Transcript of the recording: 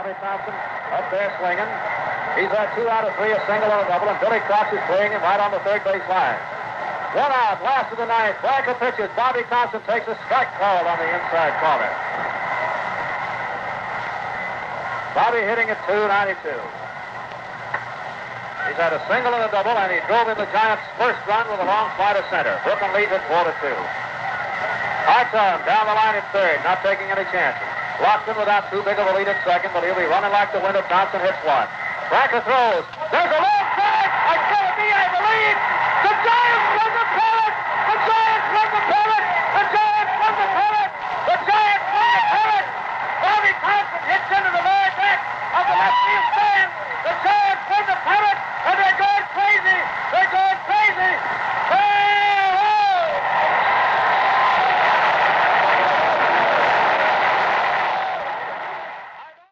Bobby Thompson up there swinging. He's had 2 out of 3, a single and a double, and Billy Cox is playing him right on the third base line. 1 out, last of the ninth. Blanca pitches. Bobby Thompson takes a strike called on the inside corner. Bobby hitting at .292. He's had a single and a double, and he drove in the Giants' first run with a long fly to center. Brooklyn leads at 4-2. Hartog down the line at third, not taking any chances. Lockton without too big of a lead at second, but he'll be running like the wind if Thompson hits one. Blanca throws. There's a long strike. It's going to be, I believe. The Giants won the pennant. The Giants won the pennant. The Giants won the pennant. The Giants won the pennant. Bobby Thompson hits into